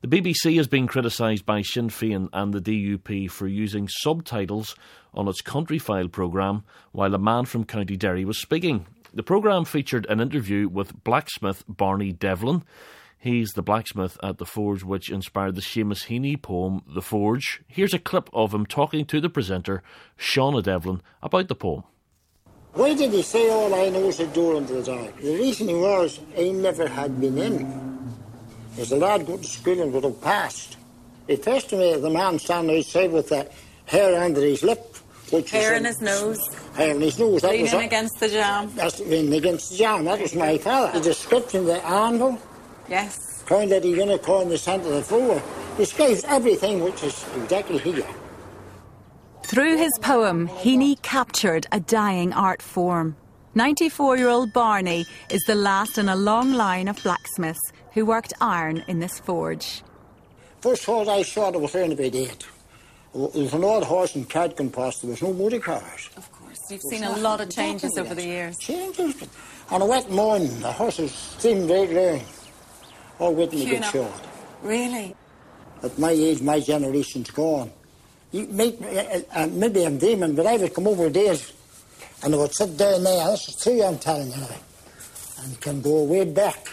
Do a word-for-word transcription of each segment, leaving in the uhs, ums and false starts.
The B B C has been criticised by Sinn Féin and the D U P for using subtitles on its Country File programme while a man from County Derry was speaking. The programme featured an interview with blacksmith Barney Devlin. He's the blacksmith at the forge which inspired the Seamus Heaney poem The Forge. Here's a clip of him talking to the presenter, Shauna Devlin, about the poem. Why did he say all I know is a door into the dark? The reason he was, I never had been in. There's a lad go to school and would have passed. He first to me, the man standing outside with that hair under his lip. Which hair in his nose. Hair in his nose. That leaning was, against the jam. That's leaning against the jam. That was my father. The description of the anvil. Yes. Found that a unicorn in the centre of the floor. Describes everything which is exactly here. Through his poem, Heaney captured a dying art form. ninety-four-year-old Barney is the last in a long line of blacksmiths who worked iron in this forge. First horse I saw, there was around about eight. There was an old horse and cart going past. There was no motor cars. Of course. You've seen a lot of changes over the years. Changes. On a wet morning, the horses seemed right learning. All waiting to get shot. Really? At my age, my generation's gone. You make, uh, uh, maybe I'm dreaming, but I would come over days and I would sit down there. This is true, I'm telling you. And can go way back.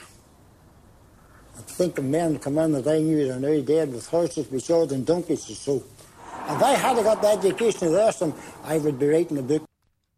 I think of men come in that I knew that are now dead with horses beside and donkeys or so. If I had got the education of the rest of them, I would be writing a book.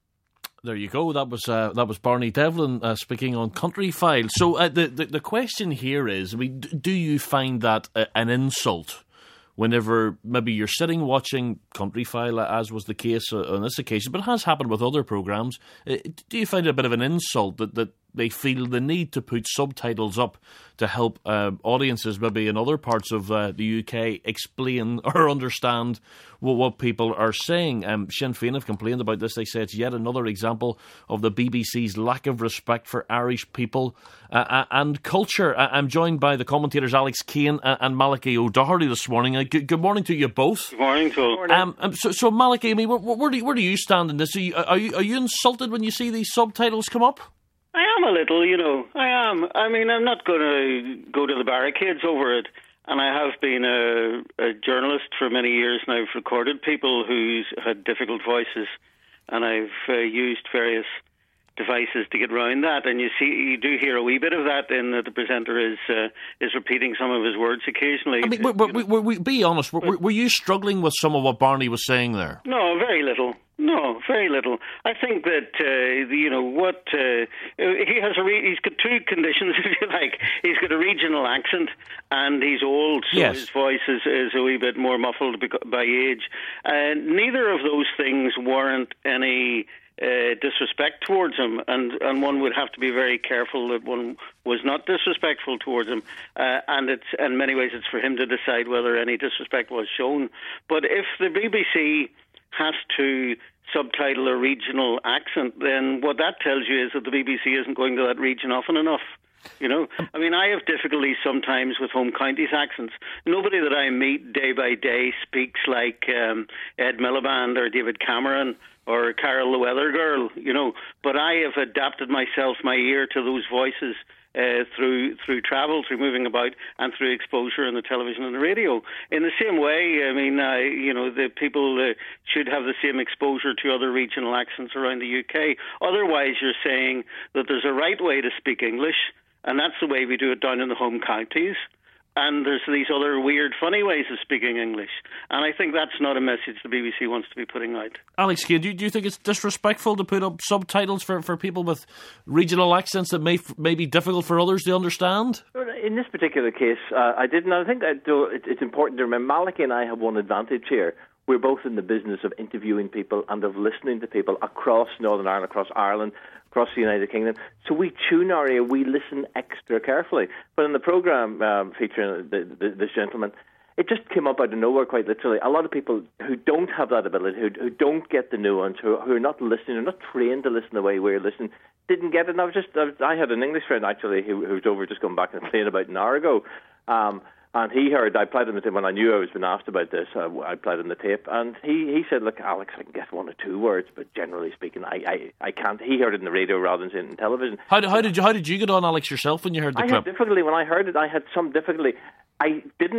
There you go. That was uh, that was Barney Devlin uh, speaking on Country File. So uh, the, the the question here is: I mean, do you find that uh, an insult whenever maybe you're sitting watching Country File, as was the case uh, on this occasion, but it has happened with other programmes? Uh, do you find it a bit of an insult that that they feel the need to put subtitles up to help uh, audiences maybe in other parts of uh, the U K explain or understand what, what people are saying? Um, Sinn Féin have complained about this. They say it's yet another example of the B B C's lack of respect for Irish people uh, and culture. I'm joined by the commentators Alex Kane and Malachi O'Doherty this morning. Uh, good, good morning to you both. Good morning to all. Um, um, so, so Malachi, I mean, where, where, do you, where do you stand in this? Are you, are you are you insulted when you see these subtitles come up? I am a little, you know, I am. I mean, I'm not going to go to the barricades over it. And I have been a, a journalist for many years now. I've recorded people who's had difficult voices, and I've uh, used various devices to get around that. And you see, you do hear a wee bit of that in that the presenter is uh, is repeating some of his words occasionally. I mean, to, we, we, we, we, be honest, were, were you struggling with some of what Barney was saying there? No, very little. No, very little. I think that uh, the, you know what uh, he has a re- he's got two conditions, if you like. He's got a regional accent, and he's old, so yes. his voice is, is a wee bit more muffled by age. Uh, neither of those things warrant any uh, disrespect towards him, and, and one would have to be very careful that one was not disrespectful towards him. Uh, and it's in many ways it's for him to decide whether any disrespect was shown. But if the B B C has to subtitle a regional accent, then what that tells you is that the B B C isn't going to that region often enough. You know, I mean, I have difficulty sometimes with home counties accents. Nobody that I meet day by day speaks like um, Ed Miliband or David Cameron or Carol the Weather Girl, you know, but I have adapted myself, my ear to those voices Uh, through through travel, through moving about, and through exposure in the television and the radio. In the same way, I mean, uh, you know, the people uh, should have the same exposure to other regional accents around the U K. Otherwise, you're saying that there's a right way to speak English, and that's the way we do it down in the home counties. And there's these other weird, funny ways of speaking English. And I think that's not a message the B B C wants to be putting out. Alex, do you, do you think it's disrespectful to put up subtitles for, for people with regional accents that may may be difficult for others to understand? In this particular case, uh, I didn't. I think that, though, it, it's important to remember, Malachi and I have one advantage here. We're both in the business of interviewing people and of listening to people across Northern Ireland, across Ireland, across the United Kingdom. So we tune our ear, we listen extra carefully. But in the programme um, featuring the, the, this gentleman, it just came up out of nowhere, quite literally. A lot of people who don't have that ability, who, who don't get the nuance, who, who are not listening, who are not trained to listen the way we're listening, didn't get it. And I was just, I, was, I had an English friend, actually, who, who was over just going back and playing about an hour ago. Um, And he heard, I played him the tape when I knew I was being asked about this, I, I played him the tape, and he, he said, look, Alex, I can get one or two words, but generally speaking, I, I, I can't. He heard it in the radio rather than seeing it in television. How did, how did you how did you get on, Alex, yourself when you heard the I clip? I had difficulty. When I heard it, I had some difficulty. I didn't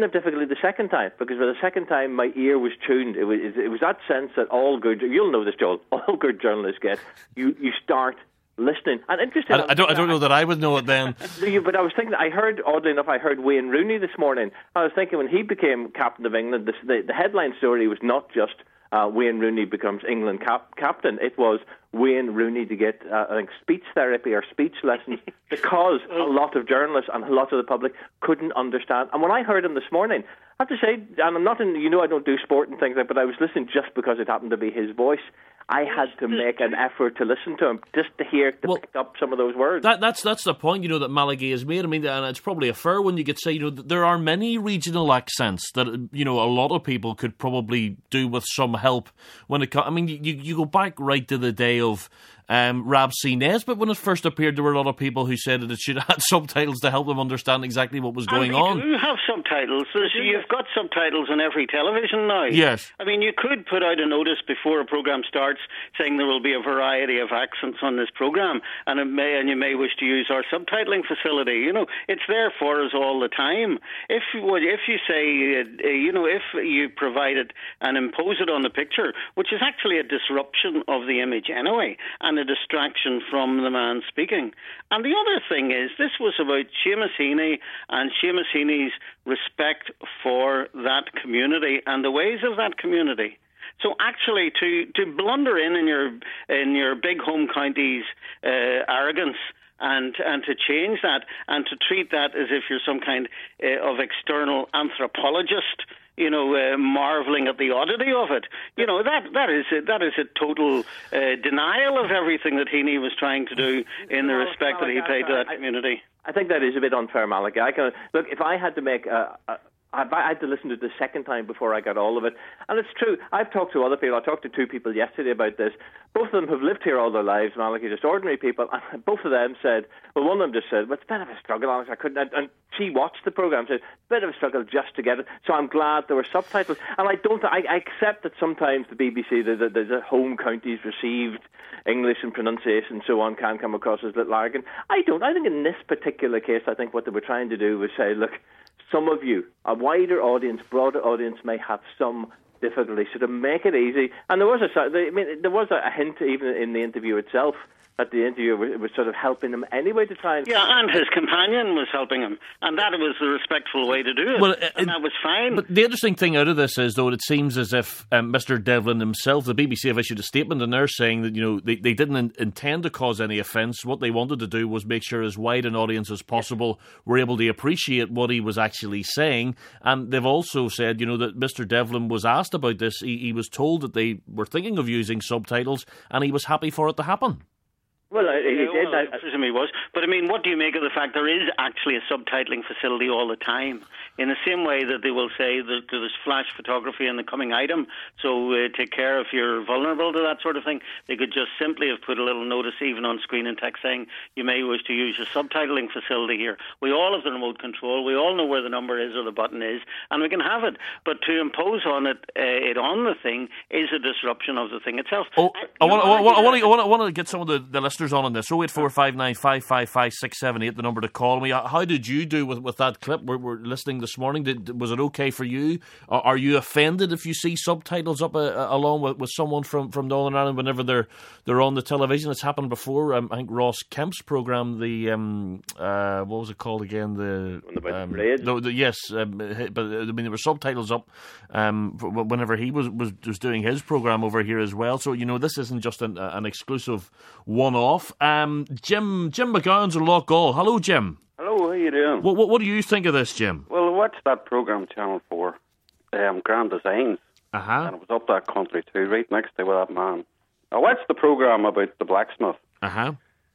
didn't have difficulty the second time, because by the second time my ear was tuned. It was it was that sense that all good, you'll know this, Joel, all good journalists get. You you start listening. And interesting. I, I don't I don't know that I would know it then. But I was thinking, I heard, oddly enough, I heard Wayne Rooney this morning. I was thinking when he became captain of England, the, the, the headline story was not just uh, Wayne Rooney becomes England cap- captain. It was Wayne Rooney to get, uh, I think, speech therapy or speech lessons because a lot of journalists and a lot of the public couldn't understand. And when I heard him this morning, I have to say, and I'm not in, you know, I don't do sport and things like that, but I was listening just because it happened to be his voice. I had to make an effort to listen to him, just to hear, to well, pick up some of those words. That, that's that's the point, you know, that Malaghy has made. I mean, and it's probably a fair one. You could say, you know, there are many regional accents that, you know, a lot of people could probably do with some help when it comes. I mean, you, you go back right to the day of um, Rab C. Nesbitt when it first appeared. There were a lot of people who said that it should have had subtitles to help them understand exactly what was going and on. You have subtitles. There's, you've got subtitles on every television now. Yes. I mean, you could put out a notice before a programme starts saying there will be a variety of accents on this programme, and it may, and you may wish to use our subtitling facility. You know, it's there for us all the time. If you, if you say, uh, you know, if you provide it and impose it on the picture, which is actually a disruption of the image anyway, and a distraction from the man speaking. And the other thing is, this was about Seamus Heaney and Seamus Heaney's respect for that community and the ways of that community. So actually, to, to blunder in in your in your big home counties' uh, arrogance and and to change that and to treat that as if you're some kind uh, of external anthropologist, you know, uh, marvelling at the oddity of it, you know, that that is a, that is a total uh, denial of everything that Heaney was trying to do in the respect that he paid to that community. I think that is a bit unfair, Malaghy. I can, look, if I had to make a, a I had to listen to it the second time before I got all of it. And it's true. I've talked to other people. I talked to two people yesterday about this. Both of them have lived here all their lives, Malaghy, just ordinary people. And both of them said, well, one of them just said, well, it's a bit of a struggle, Alex. I couldn't. And she watched the programme and said, it's a bit of a struggle just to get it. So I'm glad there were subtitles. And I don't. I, I accept that sometimes the B B C, the, the, the home counties received English and pronunciation and so on can come across as a little arrogant. I don't. I think in this particular case, I think what they were trying to do was say, look, some of you, a wider audience, broader audience, may have some difficulty. So to make it easy, and there was a, I mean, there was a hint even in the interview itself that the interviewer was, was sort of helping him anyway to try and... Yeah, and his companion was helping him, and that was the respectful way to do it, well, it and that was fine. But the interesting thing out of this is, though, it seems as if um, Mister Devlin himself, the B B C have issued a statement, and they're saying that, you know, they, they didn't in, intend to cause any offence. What they wanted to do was make sure as wide an audience as possible were able to appreciate what he was actually saying, and they've also said, you know, that Mister Devlin was asked about this. He, he was told that they were thinking of using subtitles, and he was happy for it to happen. Well, he yeah, did. Well, I presume he was. But, I mean, what do you make of the fact there is actually a subtitling facility all the time? In the same way that they will say that there's flash photography in the coming item, so uh, take care if you're vulnerable to that sort of thing. They could just simply have put a little notice even on screen and text saying, you may wish to use your subtitling facility here. We all have the remote control. We all know where the number is or the button is, and we can have it. But to impose on it, uh, it on the thing is a disruption of the thing itself. Oh, I, I, want, I, want, I, want to, I, want, I want to get some of the, the listeners on on this. oh eight four five nine five five five six seven eight, the number to call me. How did you do with, with that clip? We're, we're listening this morning. Did, was it okay for you? Are, are you offended if you see subtitles up uh, along with, with someone from, from Northern Ireland whenever they're they're on the television? It's happened before. Um, I think Ross Kemp's programme, the um, uh, what was it called again? The, um, no, the yes, um, but I mean there were subtitles up um, whenever he was, was was doing his programme over here as well. So you know this isn't just an, an exclusive one-off. Um, Jim Jim McGowan's in Loughgall. Hello, Jim. Hello, how you doing? What, what what do you think of this, Jim? Well, I watched that programme, Channel four, um, Grand Designs, uh-huh. and it was up that country too, right next to that man. I watched the programme about the blacksmith, uh-huh.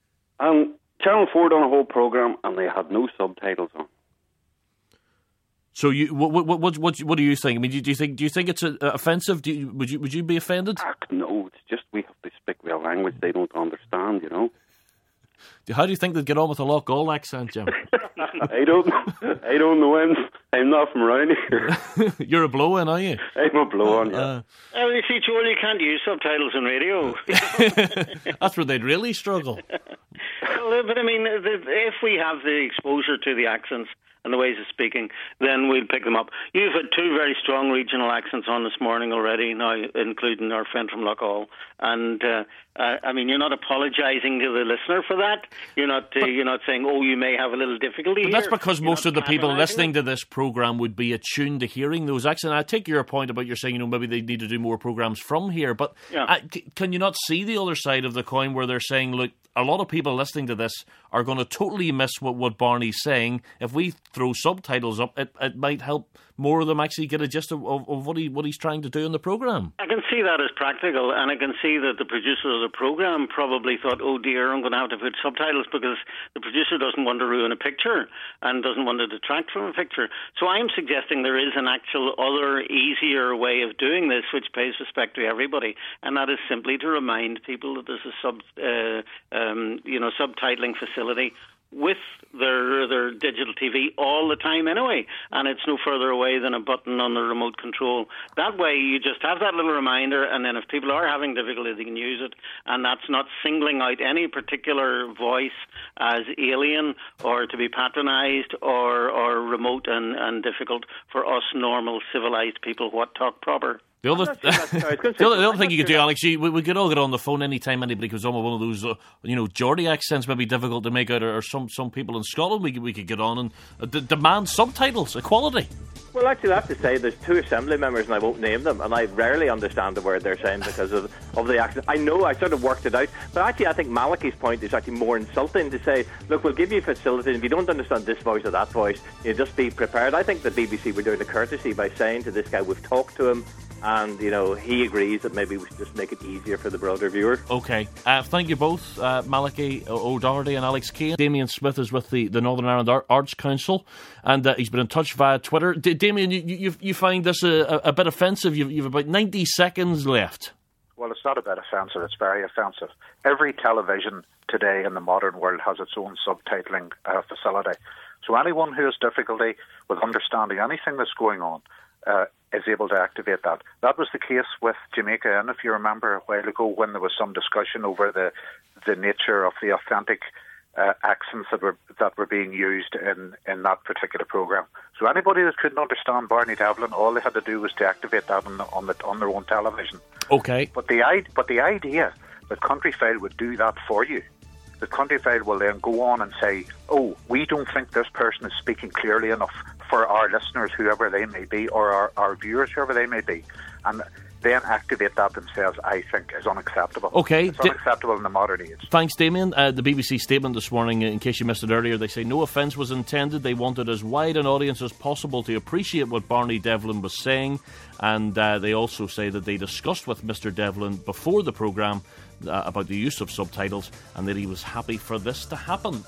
and Channel four done a whole programme, and they had no subtitles on. So you, what, what, what, what, what do you think? I mean, do you, do you think, do you think it's uh, offensive? Do you, would you, would you be offended? Ah, no, it's just we have to speak their language they don't understand, you know. How do you think they'd get on with a Loughgall accent, Jim? I don't, I don't know him. I'm not from around here. You're a blow-in, are you? I'm a blow-in, yeah. Uh, oh, you see, Joel, you can't use subtitles on radio. That's where they'd really struggle. Well, but I mean, if we have the exposure to the accents and the ways of speaking, then we'll pick them up. You've had two very strong regional accents on this morning already, now including our friend from Loughall. And uh, uh, I mean, you're not apologising to the listener for that. You're not. Uh, but, you're not saying, "Oh, you may have a little difficulty." But here. that's because You're most of the people canonising listening it. to this programme would be attuned to hearing those accents. And I take your point about you're saying, you know, maybe they need to do more programmes from here. But Yeah. uh, c- can you not see the other side of the coin where they're saying, look, a lot of people listening to this are going to totally miss what, what Barney's saying. If we throw subtitles up, it, it might help more of them actually get a gist of, of, of what he what he's trying to do in the programme. I can see that as practical, and I can see that the producer of the programme probably thought, oh dear, I'm going to have to put subtitles, because the producer doesn't want to ruin a picture and doesn't want to detract from a picture. So I'm suggesting there is an actual other, easier way of doing this, which pays respect to everybody, and that is simply to remind people that there's a sub, uh, um, you know, subtitling facility with their their digital T V all the time anyway, and it's no further away than a button on the remote control. That way you just have that little reminder, and then if people are having difficulty they can use it, and that's not singling out any particular voice as alien or to be patronised or, or remote and, and difficult for us normal civilised people what talk proper. The other, I'm not sure that's- sorry, I was gonna say- the other, the other I'm thing not you could sure do, Alex, you, we, we could all get on the phone anytime anybody comes on with one of those, uh, you know, Geordie accents, maybe difficult to make out, or, or some, some people in Scotland we could, we could get on and uh, d- demand subtitles, equality. Well, actually, I have to say, there's two Assembly members, and I won't name them, and I rarely understand the word they're saying because of, of the accent. I know, I sort of worked it out, but actually I think Malachi's point is actually more insulting, to say, look, we'll give you facility, and if you don't understand this voice or that voice, you just be prepared. I think the B B C were doing a courtesy by saying to this guy, we've talked to him, and, you know, he agrees that maybe we should just make it easier for the broader viewer. Okay. Uh, thank you both, uh, Malachi O'Doherty and Alex Kane. Damien Smith is with the, the Northern Ireland Ar- Arts Council, and uh, he's been in touch via Twitter. D- Damien, you, you, you find this a, a, a bit offensive? You've, you've about ninety seconds left. Well, it's not a bit offensive, it's very offensive. Every television today in the modern world has its own subtitling uh, facility. So anyone who has difficulty with understanding anything that's going on uh, is able to activate that. That was the case with Jamaica Inn, if you remember, a while ago, when there was some discussion over the the nature of the authentic uh, accents that were that were being used in, in that particular programme. So anybody that couldn't understand Barney Devlin, all they had to do was to activate that on the, on, the, on their own television. Okay. But the but the idea that Countryfile would do that for you, the Countryfile will then go on and say, oh, we don't think this person is speaking clearly enough for our listeners, whoever they may be, or our, our viewers, whoever they may be. And then activate that themselves, I think, is unacceptable. Okay. It's unacceptable in the modern age. Thanks, Damien. Uh, the B B C statement this morning, in case you missed it earlier, they say no offence was intended. They wanted as wide an audience as possible to appreciate what Barney Devlin was saying. And uh, they also say that they discussed with Mister Devlin before the programme uh, about the use of subtitles, and that he was happy for this to happen.